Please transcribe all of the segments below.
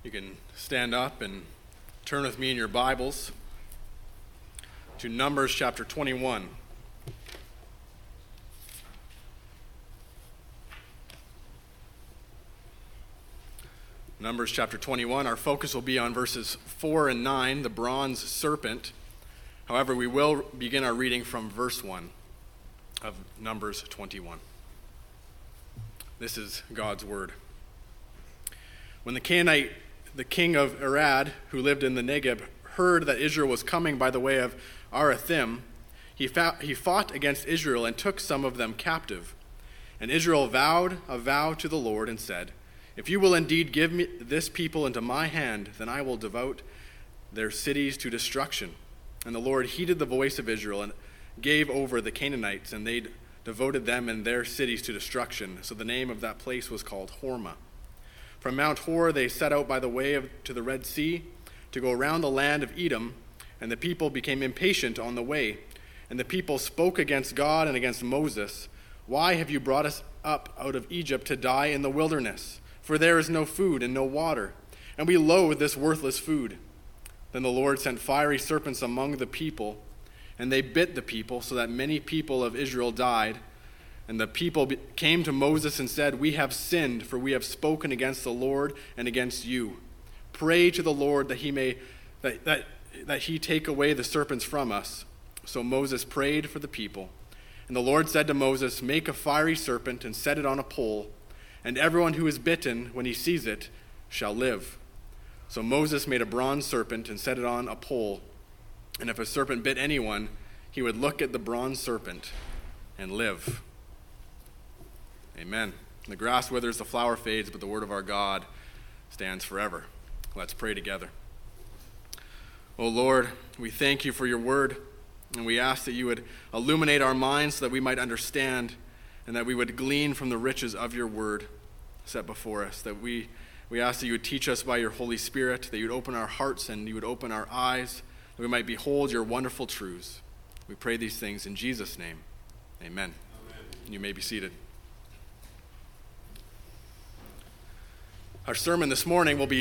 You can stand up and turn with me in your Bibles to Numbers chapter 21. Numbers chapter 21, our focus will be on verses 4 and 9, the bronze serpent. However, we will begin our reading from verse 1 of Numbers 21. This is God's word. When the Canaanite, the king of Arad, who lived in the Negeb, heard that Israel was coming by the way of Arathim, he fought against Israel and took some of them captive. And Israel vowed a vow to the Lord and said, "If you will indeed give me this people into my hand, then I will devote their cities to destruction." And the Lord heeded the voice of Israel and gave over the Canaanites, and they devoted them and their cities to destruction. So the name of that place was called Hormah. From Mount Hor they set out by the way to the Red Sea to go around the land of Edom, and the people became impatient on the way. And the people spoke against God and against Moses, "Why have you brought us up out of Egypt to die in the wilderness? For there is no food and no water, and we loathe this worthless food." Then the Lord sent fiery serpents among the people, and they bit the people, so that many people of Israel died. And the people came to Moses and said, "We have sinned, for we have spoken against the Lord and against you. Pray to the Lord that he take away the serpents from us." So Moses prayed for the people. And the Lord said to Moses, "Make a fiery serpent and set it on a pole, and everyone who is bitten, when he sees it, shall live." So Moses made a bronze serpent and set it on a pole. And if a serpent bit anyone, he would look at the bronze serpent and live. Amen. The grass withers, the flower fades, but the word of our God stands forever. Let's pray together. Oh Lord, we thank you for your word, and we ask that you would illuminate our minds so that we might understand, and that we would glean from the riches of your word set before us. That we ask that you would teach us by your Holy Spirit, that you would open our hearts and you would open our eyes, that we might behold your wonderful truths. We pray these things in Jesus' name. Amen. You may be seated. Our sermon this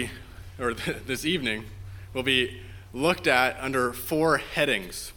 evening will be looked at under 4 headings.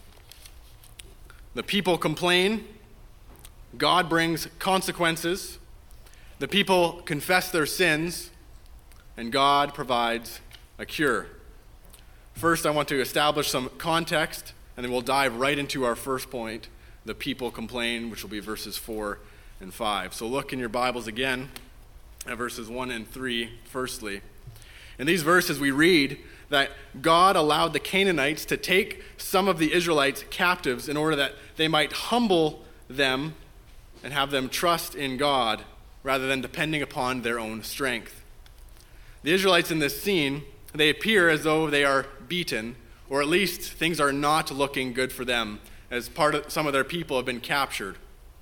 The people complain, God brings consequences, the people confess their sins, and God provides a cure. First, I want to establish some context, and then we'll dive right into our first point, the people complain, which will be verses 4 and 5. So look in your Bibles again at verses 1 and 3, firstly. In these verses, we read that God allowed the Canaanites to take some of the Israelites captives in order that they might humble them and have them trust in God rather than depending upon their own strength. The Israelites in this scene, they appear as though they are beaten, or at least things are not looking good for them, as some of their people have been captured.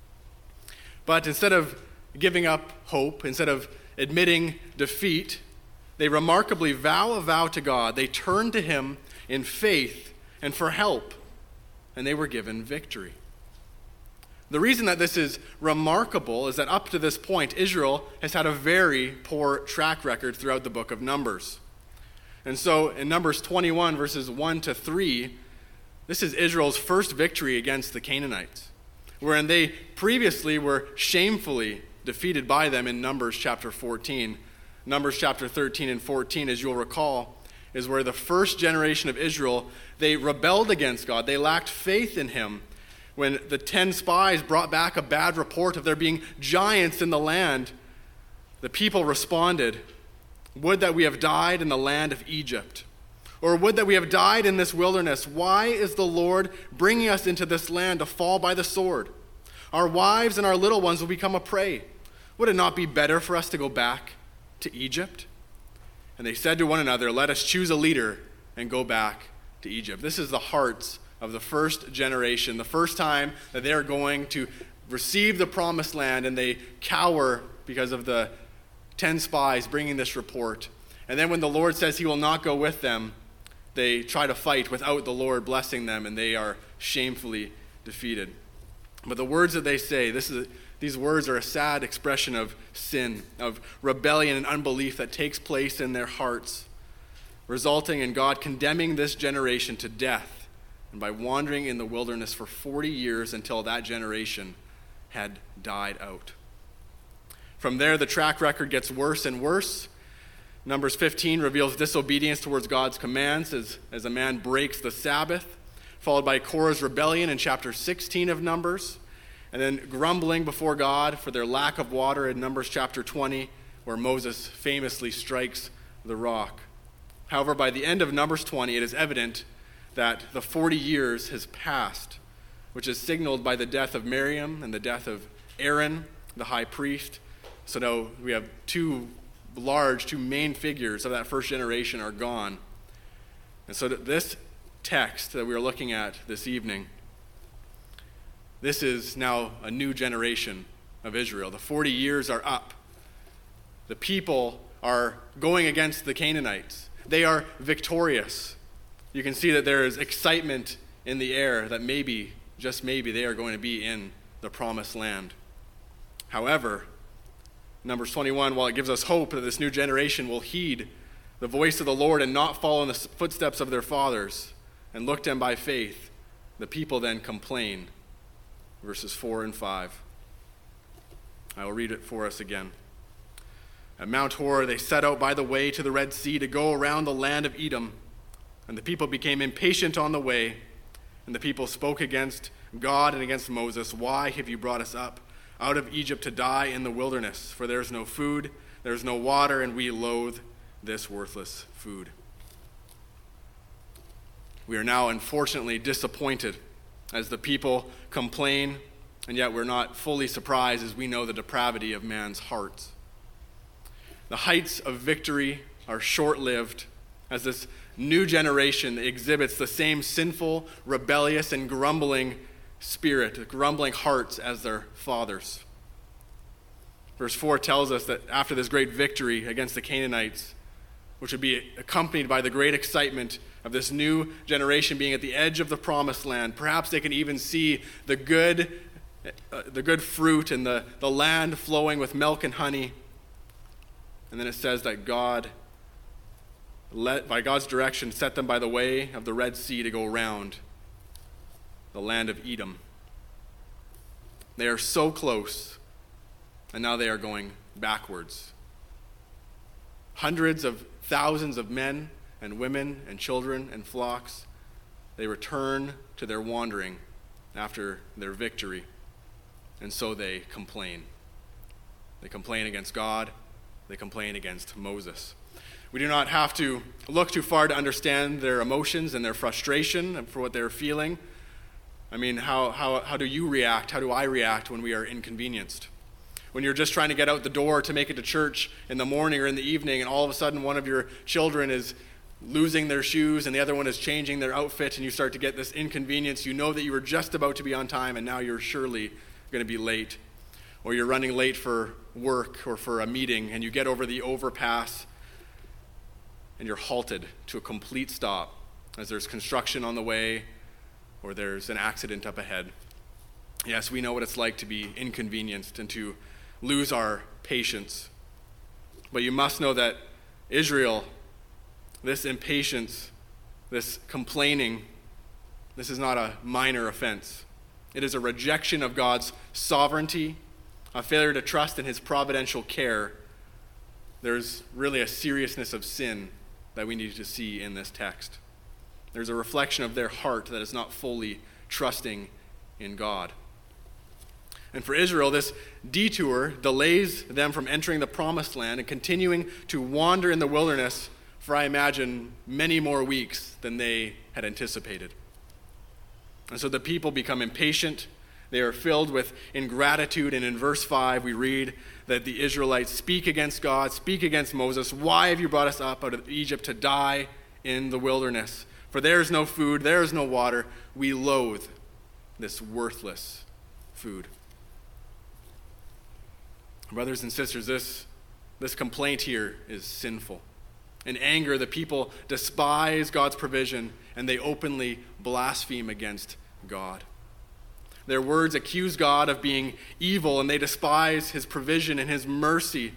But instead of giving up hope, instead of admitting defeat, they remarkably vow a vow to God. They turned to him in faith and for help, and they were given victory. The reason that this is remarkable is that up to this point, Israel has had a very poor track record throughout the book of Numbers. And so in Numbers 21, verses 1 to 3, this is Israel's first victory against the Canaanites, wherein they previously were shamefully defeated by them in Numbers chapter 14. Numbers chapter 13 and 14, as you'll recall, is where the first generation of Israel, they rebelled against God. They lacked faith in him. When the 10 spies brought back a bad report of there being giants in the land, the people responded, "Would that we have died in the land of Egypt, or would that we have died in this wilderness. Why is the Lord bringing us into this land to fall by the sword? Our wives and our little ones will become a prey. Would it not be better for us to go back to Egypt?" And they said to one another, "Let us choose a leader and go back to Egypt." This is the hearts of the first generation, the first time that they are going to receive the promised land, and they cower because of the 10 spies bringing this report. And then when the Lord says he will not go with them, they try to fight without the Lord blessing them, and they are shamefully defeated. But the words that they say, these words are a sad expression of sin, of rebellion and unbelief that takes place in their hearts resulting in God condemning this generation to death, and by wandering in the wilderness for 40 years until that generation had died out. From there, the track record gets worse and worse. Numbers 15 reveals disobedience towards God's commands as a man breaks the Sabbath, followed by Korah's rebellion in chapter 16 of Numbers, and then grumbling before God for their lack of water in Numbers chapter 20, where Moses famously strikes the rock. However, by the end of Numbers 20, it is evident that the 40 years has passed, which is signaled by the death of Miriam and the death of Aaron, the high priest. So now we have two main figures of that first generation are gone. And so this text that we are looking at this evening, this is now a new generation of Israel. The 40 years are up. The people are going against the Canaanites. They are victorious. You can see that there is excitement in the air that maybe, just maybe, they are going to be in the promised land. However, Numbers 21, while it gives us hope that this new generation will heed the voice of the Lord and not follow in the footsteps of their fathers and look to him by faith, the people then complain. Verses 4 and 5. I will read it for us again. At Mount Hor, they set out by the way to the Red Sea to go around the land of Edom. And the people became impatient on the way. And the people spoke against God and against Moses. Why have you brought us up out of Egypt to die in the wilderness? For there is no food, there is no water, and we loathe this worthless food. We are now unfortunately disappointed as the people complain, and yet we're not fully surprised as we know the depravity of man's hearts. The heights of victory are short-lived as this new generation exhibits the same sinful, rebellious, and grumbling spirit, grumbling hearts as their fathers. Verse 4 tells us that after this great victory against the Canaanites, which would be accompanied by the great excitement of this new generation being at the edge of the promised land, perhaps they can even see the good fruit and the land flowing with milk and honey. And then it says that God, by God's direction, set them by the way of the Red Sea to go around the land of Edom. They are so close, and now they are going backwards. Hundreds of thousands of men and women and children and flocks, they return to their wandering after their victory, and so they complain. They complain against God. They complain against Moses. We do not have to look too far to understand their emotions and their frustration for what they're feeling. I mean, how do you react? How do I react when we are inconvenienced? When you're just trying to get out the door to make it to church in the morning or in the evening, and all of a sudden one of your children is losing their shoes and the other one is changing their outfit, and you start to get this inconvenience. You know that you were just about to be on time, and now you're surely going to be late. Or you're running late for work or for a meeting, and you get over the overpass, and you're halted to a complete stop as there's construction on the way or there's an accident up ahead. Yes, we know what it's like to be inconvenienced and to lose our patience. But you must know that Israel, this impatience, this complaining, this is not a minor offense. It is a rejection of God's sovereignty, a failure to trust in his providential care. There's really a seriousness of sin that we need to see in this text. There's a reflection of their heart that is not fully trusting in God. And for Israel, this detour delays them from entering the promised land and continuing to wander in the wilderness for, I imagine, many more weeks than they had anticipated. And so the people become impatient. They are filled with ingratitude. And in verse 5, we read that the Israelites speak against God, speak against Moses. Why have you brought us up out of Egypt to die in the wilderness? For there is no food, there is no water. We loathe this worthless food. Brothers and sisters, this complaint here is sinful. In anger, the people despise God's provision, and they openly blaspheme against God. Their words accuse God of being evil, and they despise his provision and his mercy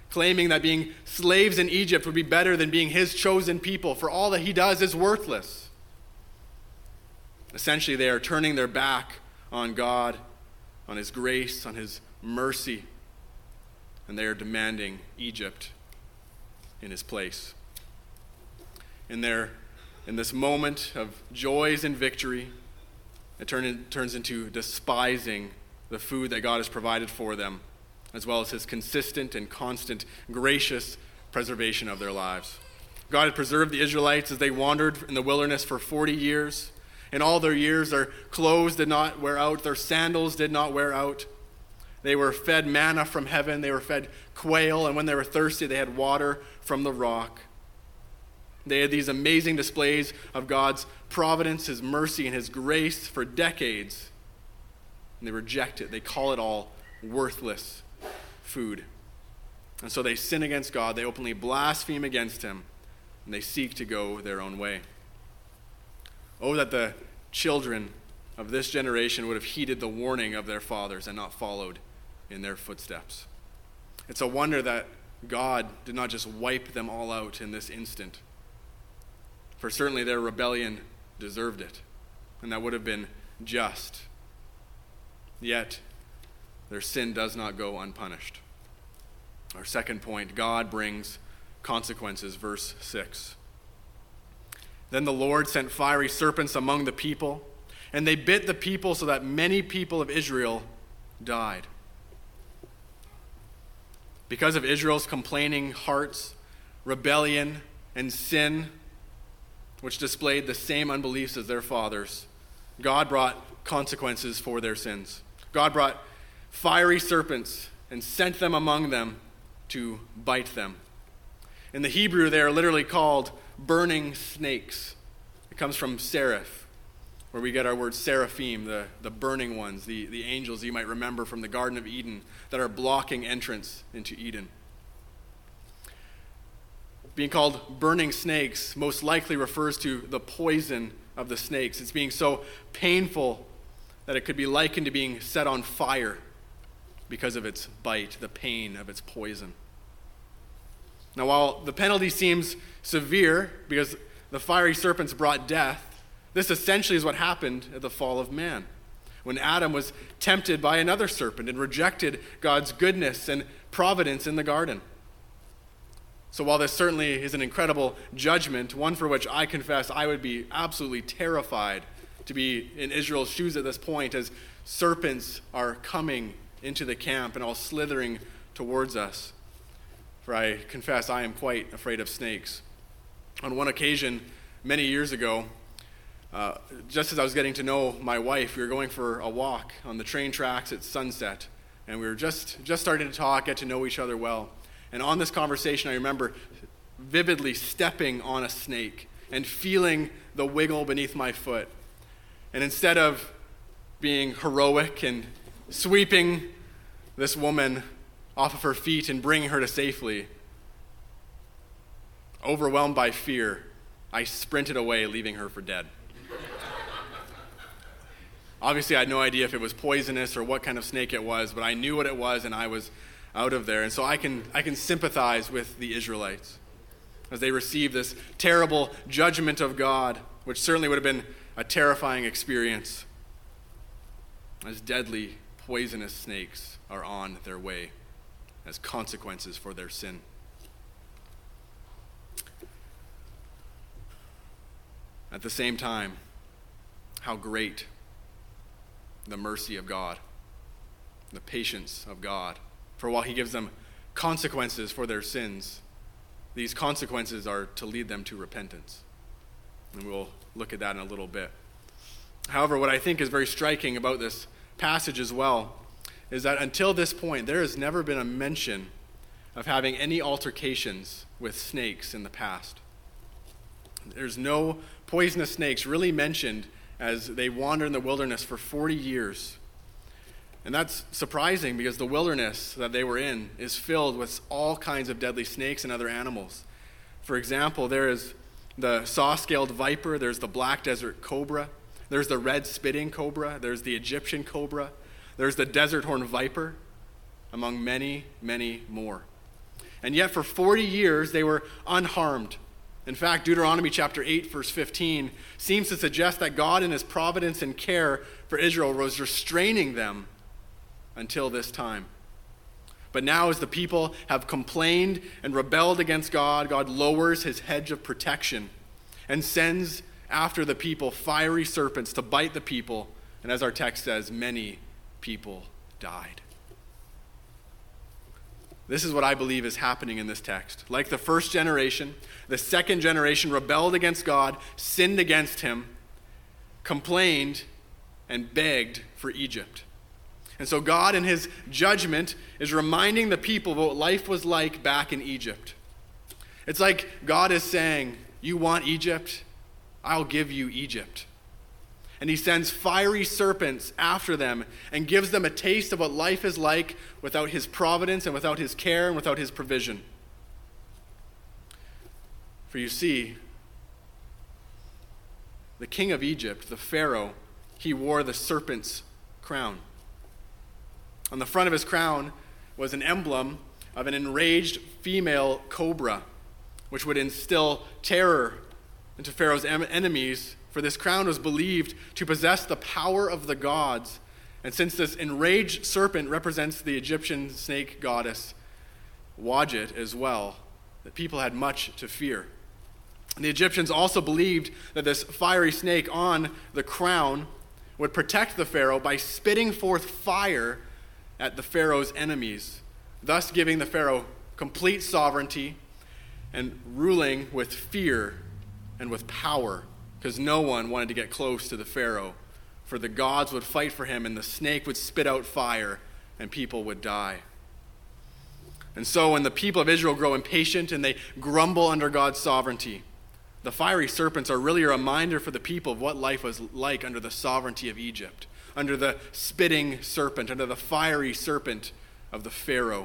claiming that being slaves in Egypt would be better than being his chosen people, for all that he does is worthless. Essentially, they are turning their back on God, on his grace, on his mercy, and they are demanding Egypt in his place. In this moment of joys and victory, it turns into despising the food that God has provided for them, as well as his consistent and constant gracious preservation of their lives. God had preserved the Israelites as they wandered in the wilderness for 40 years. In all their years, their clothes did not wear out, their sandals did not wear out. They were fed manna from heaven, they were fed quail, and when they were thirsty, they had water from the rock. They had these amazing displays of God's providence, his mercy, and his grace for decades. And they reject it. They call it all worthless food. And so they sin against God, they openly blaspheme against him, and they seek to go their own way. Oh, that the children of this generation would have heeded the warning of their fathers and not followed in their footsteps. It's a wonder that God did not just wipe them all out in this instant. For certainly their rebellion deserved it, and that would have been just. Yet, their sin does not go unpunished. Our second point, God brings consequences, verse 6. Then the Lord sent fiery serpents among the people, and they bit the people so that many people of Israel died. Because of Israel's complaining hearts, rebellion, and sin, which displayed the same unbeliefs as their fathers, God brought consequences for their sins. God brought fiery serpents and sent them among them to bite them. In the Hebrew, they are literally called burning snakes. It comes from seraph, where we get our word seraphim, the burning ones, the angels you might remember from the Garden of Eden that are blocking entrance into Eden. Being called burning snakes most likely refers to the poison of the snakes. It's being so painful that it could be likened to being set on fire because of its bite, the pain of its poison. Now, while the penalty seems severe because the fiery serpents brought death, this essentially is what happened at the fall of man, when Adam was tempted by another serpent and rejected God's goodness and providence in the garden. So while this certainly is an incredible judgment, one for which I confess I would be absolutely terrified to be in Israel's shoes at this point, as serpents are coming into the camp and all slithering towards us. For I confess I am quite afraid of snakes. On one occasion, many years ago, just as I was getting to know my wife, we were going for a walk on the train tracks at sunset, and we were just starting to talk, get to know each other well. And on this conversation, I remember vividly stepping on a snake and feeling the wiggle beneath my foot. And instead of being heroic and sweeping this woman off of her feet and bringing her to safely, overwhelmed by fear, I sprinted away, leaving her for dead. Obviously, I had no idea if it was poisonous or what kind of snake it was, but I knew what it was, and I was out of there. And so I can sympathize with the Israelites as they receive this terrible judgment of God, which certainly would have been a terrifying experience, as deadly, poisonous snakes are on their way as consequences for their sin. At the same time, how great the mercy of God, the patience of God. For while he gives them consequences for their sins, these consequences are to lead them to repentance. And we'll look at that in a little bit. However, what I think is very striking about this passage as well is that until this point, there has never been a mention of having any altercations with snakes in the past. There's no poisonous snakes really mentioned as they wander in the wilderness for 40 years. And that's surprising because the wilderness that they were in is filled with all kinds of deadly snakes and other animals. For example, there is the saw-scaled viper, there's the black desert cobra, there's the red spitting cobra, there's the Egyptian cobra, there's the desert horn viper, among many, many more. And yet for 40 years they were unharmed. In fact, Deuteronomy chapter 8, verse 15 seems to suggest that God in his providence and care for Israel was restraining them until this time. But now as the people have complained and rebelled against God, God lowers his hedge of protection and sends after the people fiery serpents to bite the people. And as our text says, many people died. This is what I believe is happening in this text. Like the first generation, the second generation rebelled against God, sinned against him, complained, and begged for Egypt. And so God, in his judgment, is reminding the people of what life was like back in Egypt. It's like God is saying, you want Egypt? I'll give you Egypt. And he sends fiery serpents after them and gives them a taste of what life is like without his providence and without his care and without his provision. For you see, the king of Egypt, the Pharaoh, he wore the serpent's crown. On the front of his crown was an emblem of an enraged female cobra, which would instill terror into Pharaoh's enemies. For this crown was believed to possess the power of the gods. And since this enraged serpent represents the Egyptian snake goddess Wadjet as well, the people had much to fear. And the Egyptians also believed that this fiery snake on the crown would protect the Pharaoh by spitting forth fire at the Pharaoh's enemies, thus giving the Pharaoh complete sovereignty and ruling with fear and with power, because no one wanted to get close to the Pharaoh, for the gods would fight for him and the snake would spit out fire and people would die. And so when the people of Israel grow impatient and they grumble under God's sovereignty, the fiery serpents are really a reminder for the people of what life was like under the sovereignty of Egypt, under the spitting serpent, under the fiery serpent of the Pharaoh.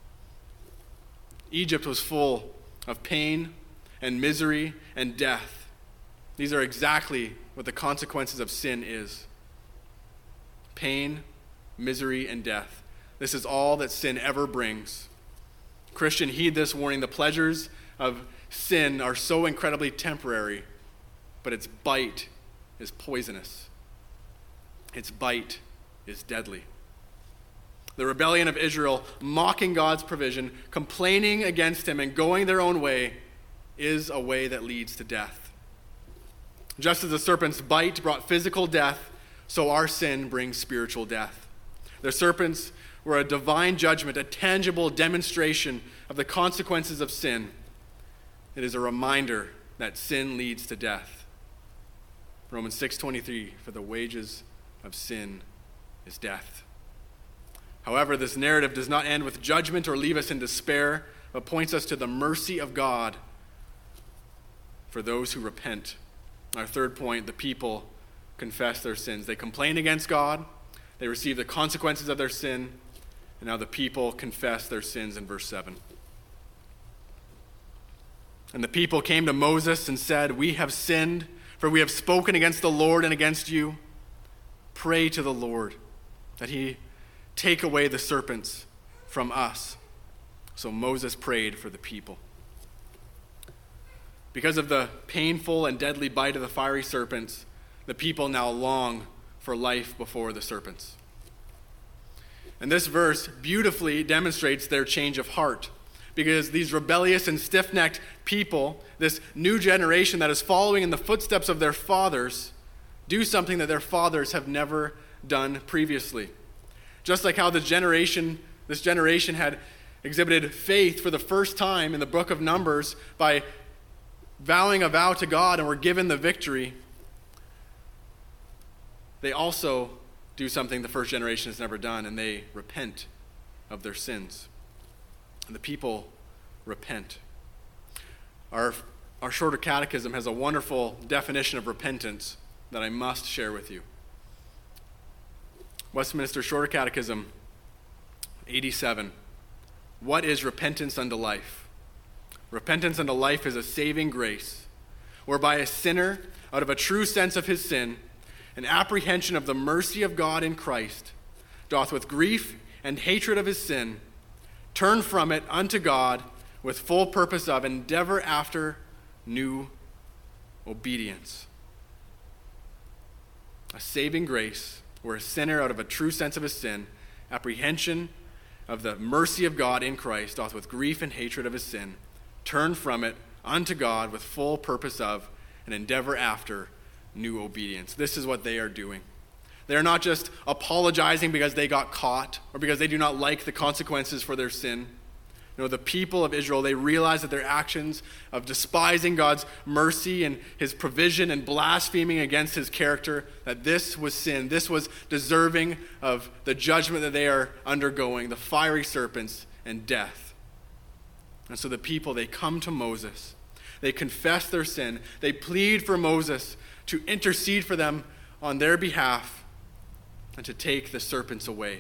Egypt was full of pain and misery and death. These are exactly what the consequences of sin is. Pain, misery, and death. This is all that sin ever brings. Christian, heed this warning. The pleasures of sin are so incredibly temporary, but its bite is poisonous. Its bite is deadly. The rebellion of Israel, mocking God's provision, complaining against him, and going their own way, is a way that leads to death. Just as the serpent's bite brought physical death, so our sin brings spiritual death. The serpents were a divine judgment, a tangible demonstration of the consequences of sin. It is a reminder that sin leads to death. Romans 6:23, for the wages of sin is death. However, this narrative does not end with judgment or leave us in despair, but points us to the mercy of God for those who repent. Our third point, the people confess their sins. They complain against God, they receive the consequences of their sin, and now the people confess their sins in verse 7. And the people came to Moses and said, we have sinned, for we have spoken against the Lord and against you. Pray to the Lord that he take away the serpents from us. So Moses prayed for the people. Because of the painful and deadly bite of the fiery serpents, the people now long for life before the serpents. And this verse beautifully demonstrates their change of heart, because these rebellious and stiff-necked people, this new generation that is following in the footsteps of their fathers, do something that their fathers have never done previously. Just like how this generation had exhibited faith for the first time in the book of Numbers by vowing a vow to God and were given the victory, they also do something the first generation has never done, and they repent of their sins. And the people repent. Our shorter catechism has a wonderful definition of repentance that I must share with you. Westminster Shorter Catechism 87. What is repentance unto life? Repentance unto life is a saving grace, whereby a sinner, out of a true sense of his sin, an apprehension of the mercy of God in Christ, doth with grief and hatred of his sin, turn from it unto God, with full purpose of, endeavor after new obedience. A saving grace where a sinner, out of a true sense of his sin, apprehension of the mercy of God in Christ, doth with grief and hatred of his sin, turn from it unto God with full purpose of, and endeavor after new obedience. This is what they are doing. They are not just apologizing because they got caught or because they do not like the consequences for their sin. No, the people of Israel, they realize that their actions of despising God's mercy and his provision and blaspheming against his character, that this was sin. This was deserving of the judgment that they are undergoing, the fiery serpents and death. And so the people, they come to Moses. They confess their sin. They plead for Moses to intercede for them on their behalf and to take the serpents away.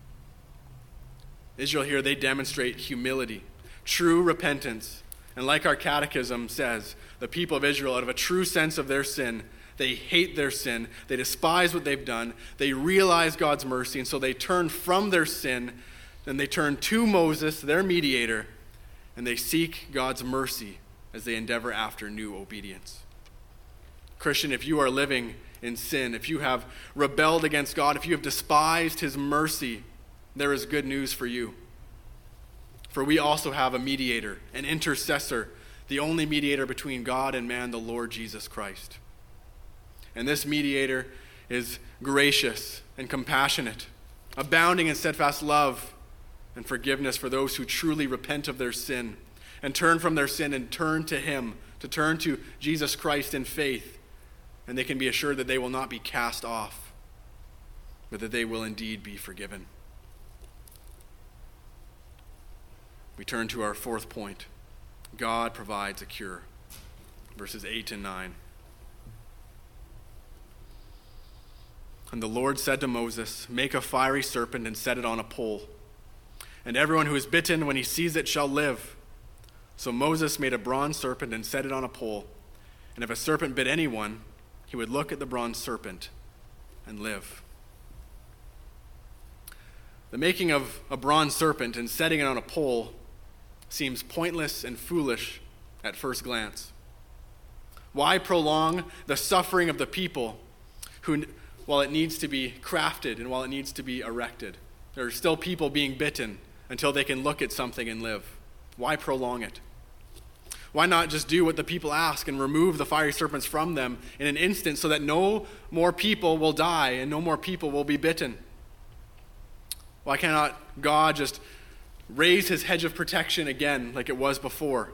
Israel here, they demonstrate humility, true repentance. And like our catechism says, the people of Israel, out of a true sense of their sin, they hate their sin, they despise what they've done, they realize God's mercy, and so they turn from their sin, and they turn to Moses, their mediator, and they seek God's mercy as they endeavor after new obedience. Christian, if you are living in sin, if you have rebelled against God, if you have despised his mercy, there is good news for you. For we also have a mediator, an intercessor, the only mediator between God and man, the Lord Jesus Christ. And this mediator is gracious and compassionate, abounding in steadfast love and forgiveness for those who truly repent of their sin and turn from their sin and turn to him, to turn to Jesus Christ in faith. And they can be assured that they will not be cast off, but that they will indeed be forgiven. We turn to our fourth point. God provides a cure. Verses 8 and 9. And the Lord said to Moses, make a fiery serpent and set it on a pole. And everyone who is bitten when he sees it shall live. So Moses made a bronze serpent and set it on a pole. And if a serpent bit anyone, he would look at the bronze serpent and live. The making of a bronze serpent and setting it on a pole seems pointless and foolish at first glance. Why prolong the suffering of the people who, while it needs to be crafted and while it needs to be erected? There are still people being bitten until they can look at something and live. Why prolong it? Why not just do what the people ask and remove the fiery serpents from them in an instant so that no more people will die and no more people will be bitten? Why cannot God just raise his hedge of protection again like it was before?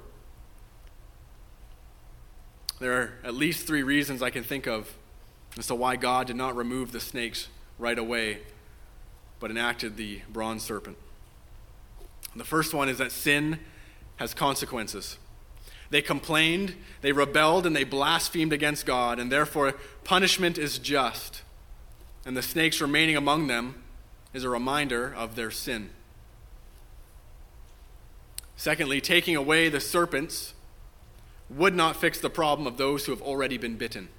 There are at least 3 reasons I can think of as to why God did not remove the snakes right away, but enacted the bronze serpent. The first one is that sin has consequences. They complained, they rebelled, and they blasphemed against God, and therefore punishment is just. And the snakes remaining among them is a reminder of their sin. Secondly, taking away the serpents would not fix the problem of those who have already been bitten.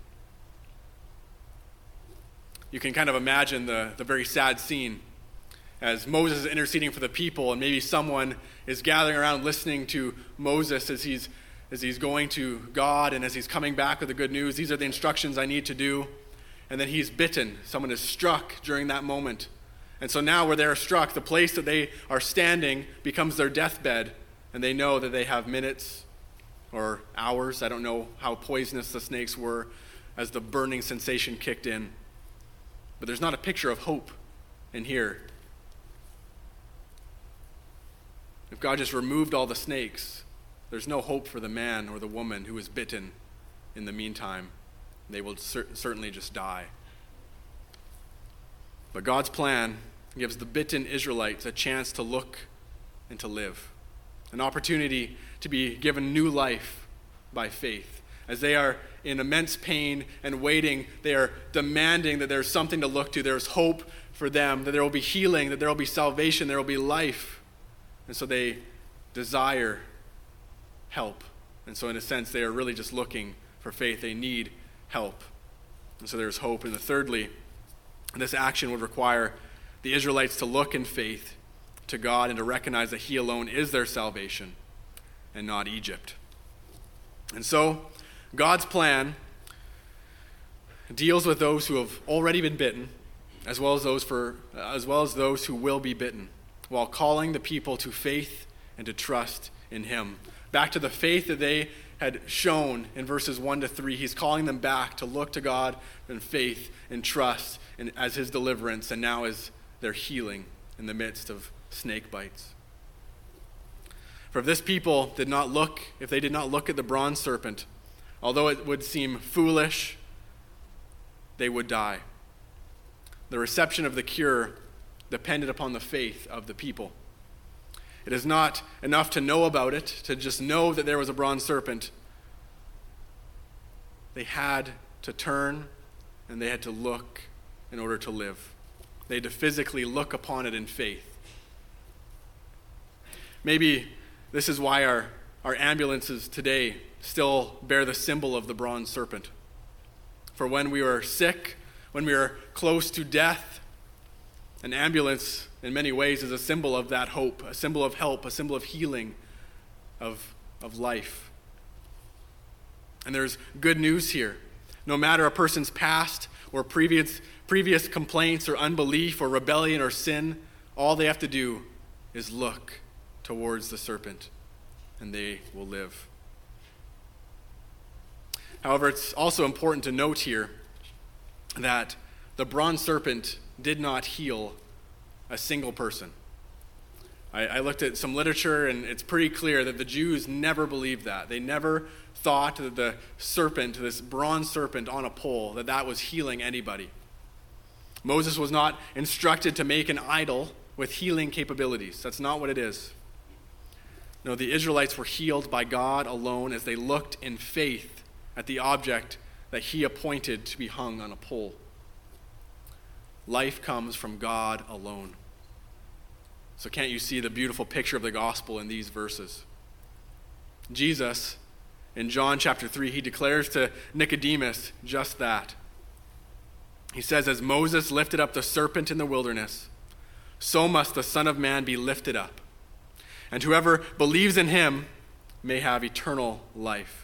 You can kind of imagine the very sad scene as Moses is interceding for the people, and maybe someone is gathering around listening to Moses as he's going to God and as he's coming back with the good news. These are the instructions I need to do. And then he's bitten. Someone is struck during that moment. And so now where they are struck, the place that they are standing becomes their deathbed, and they know that they have minutes or hours. I don't know how poisonous the snakes were as the burning sensation kicked in. But there's not a picture of hope in here. If God just removed all the snakes, there's no hope for the man or the woman who is bitten in the meantime. They will certainly just die. But God's plan gives the bitten Israelites a chance to look and to live, an opportunity to be given new life by faith. As they are in immense pain and waiting, they are demanding that there's something to look to. There's hope for them, that there will be healing, that there will be salvation, there will be life. And so they desire help. And so in a sense, they are really just looking for faith. They need help. And so there's hope. And thirdly, this action would require the Israelites to look in faith to God and to recognize that he alone is their salvation. and not Egypt. And so, God's plan deals with those who have already been bitten, as well as those who will be bitten, while calling the people to faith and to trust in him. Back to the faith that they had shown in verses 1 to 3. He's calling them back to look to God in faith and trust as his deliverance, and now as their healing in the midst of snake bites. For if this people did not look at the bronze serpent, although it would seem foolish, they would die. The reception of the cure depended upon the faith of the people. It is not enough to know about it, to just know that there was a bronze serpent. They had to turn and they had to look in order to live. They had to physically look upon it in faith. Maybe this is why our ambulances today still bear the symbol of the bronze serpent. For when we are sick, when we are close to death, an ambulance in many ways is a symbol of that hope, a symbol of help, a symbol of healing, of life. And there's good news here. No matter a person's past or previous complaints or unbelief or rebellion or sin, all they have to do is look towards the serpent and they will live. However, it's also important to note here that the bronze serpent did not heal a single person. I looked at some literature, and it's pretty clear that the Jews never believed that. They never thought that the serpent, this bronze serpent on a pole, that was healing anybody. Moses was not instructed to make an idol with healing capabilities. That's not what it is. No, the Israelites were healed by God alone as they looked in faith at the object that he appointed to be hung on a pole. Life comes from God alone. So can't you see the beautiful picture of the gospel in these verses? Jesus, in John chapter 3, he declares to Nicodemus just that. He says, as Moses lifted up the serpent in the wilderness, so must the Son of Man be lifted up. And whoever believes in him may have eternal life.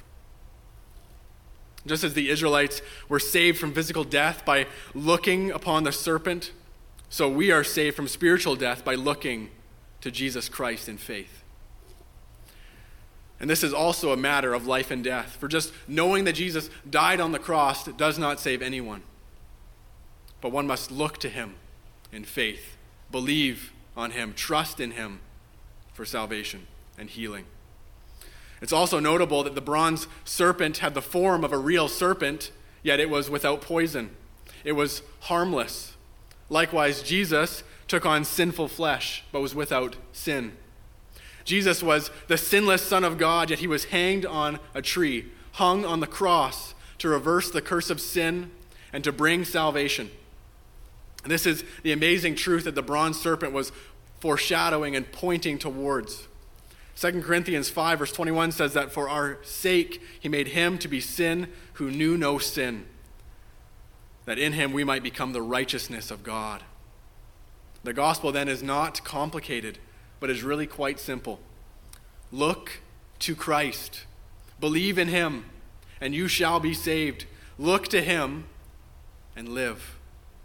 Just as the Israelites were saved from physical death by looking upon the serpent, so we are saved from spiritual death by looking to Jesus Christ in faith. And this is also a matter of life and death. For just knowing that Jesus died on the cross does not save anyone. But one must look to him in faith, believe on him, trust in him for salvation and healing. It's also notable that the bronze serpent had the form of a real serpent, yet it was without poison. It was harmless. Likewise, Jesus took on sinful flesh, but was without sin. Jesus was the sinless Son of God, yet he was hanged on a tree, hung on the cross to reverse the curse of sin and to bring salvation. And this is the amazing truth that the bronze serpent was foreshadowing and pointing towards. 2 Corinthians 5 verse 21 says that for our sake he made him to be sin who knew no sin, that in him we might become the righteousness of God. The gospel then is not complicated, but is really quite simple. Look to Christ. Believe in him, and you shall be saved. Look to him and live.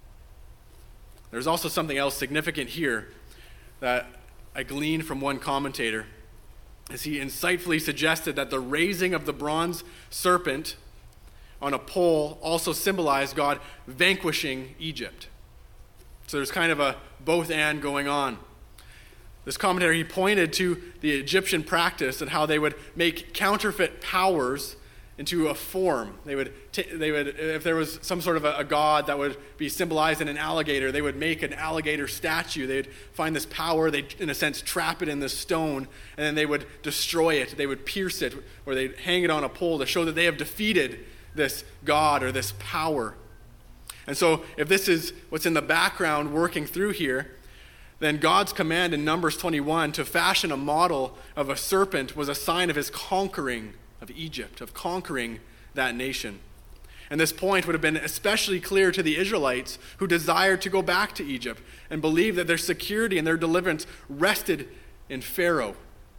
There's also something else significant here that I gleaned from one commentator, as he insightfully suggested that the raising of the bronze serpent on a pole also symbolized God vanquishing Egypt. So there's kind of a both and going on. This commentator, he pointed to the Egyptian practice and how they would make counterfeit powers into a form. They would, if there was some sort of a god that would be symbolized in an alligator, they would make an alligator statue. They'd find this power, they'd, in a sense, trap it in this stone, and then they would destroy it. They would pierce it, or they'd hang it on a pole to show that they have defeated this god or this power. And so, if this is what's in the background working through here, then God's command in Numbers 21 to fashion a model of a serpent was a sign of his conquering of Egypt, of conquering that nation. And this point would have been especially clear to the Israelites who desired to go back to Egypt and believed that their security and their deliverance rested in Pharaoh.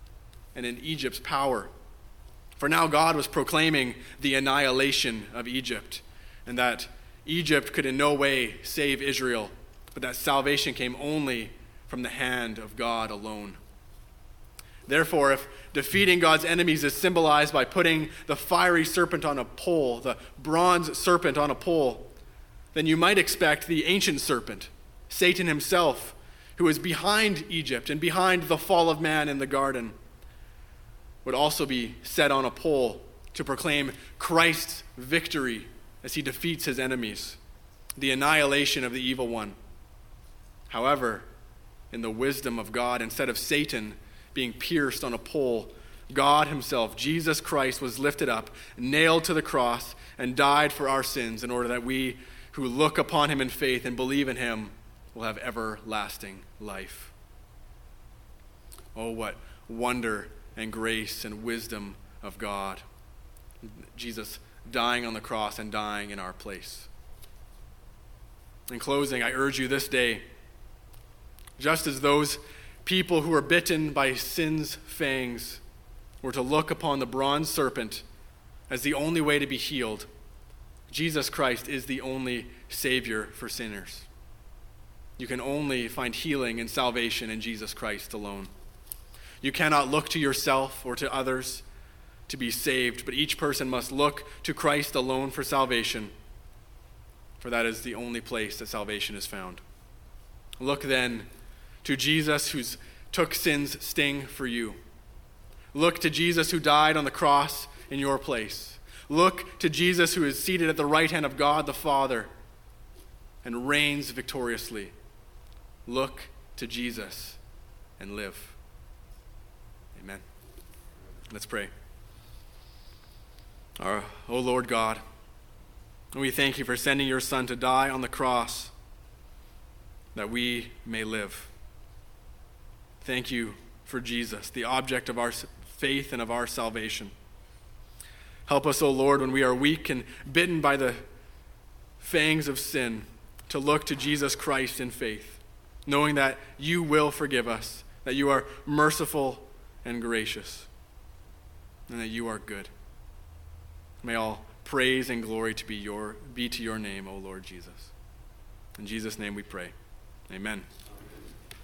and in Egypt's power. For now God was proclaiming the annihilation of Egypt, and that Egypt could in no way save Israel, but that salvation came only from the hand of God alone. Therefore, if defeating God's enemies is symbolized by putting the fiery serpent on a pole, the bronze serpent on a pole, then you might expect the ancient serpent, Satan himself, who is behind Egypt and behind the fall of man in the garden, would also be set on a pole to proclaim Christ's victory as he defeats his enemies, the annihilation of the evil one. However, in the wisdom of God, instead of Satan being pierced on a pole, God himself, Jesus Christ, was lifted up, nailed to the cross, and died for our sins in order that we who look upon him in faith and believe in him will have everlasting life. Oh, what wonder and grace and wisdom of God. Jesus dying on the cross and dying in our place. In closing, I urge you this day, just as those people who were bitten by sin's fangs were to look upon the bronze serpent as the only way to be healed, Jesus Christ is the only Savior for sinners. You can only find healing and salvation in Jesus Christ alone. You cannot look to yourself or to others to be saved, but each person must look to Christ alone for salvation, for that is the only place that salvation is found. Look then to Jesus who took sin's sting for you. Look to Jesus who died on the cross in your place. Look to Jesus who is seated at the right hand of God the Father and reigns victoriously. Look to Jesus and live. Amen. Let's pray. O Lord God, we thank you for sending your Son to die on the cross that we may live. Thank you for Jesus, the object of our faith and of our salvation. Help us, O Lord, when we are weak and bitten by the fangs of sin, to look to Jesus Christ in faith, knowing that you will forgive us, that you are merciful and gracious, and that you are good. May all praise and glory be to your name, O Lord Jesus. In Jesus' name we pray. Amen.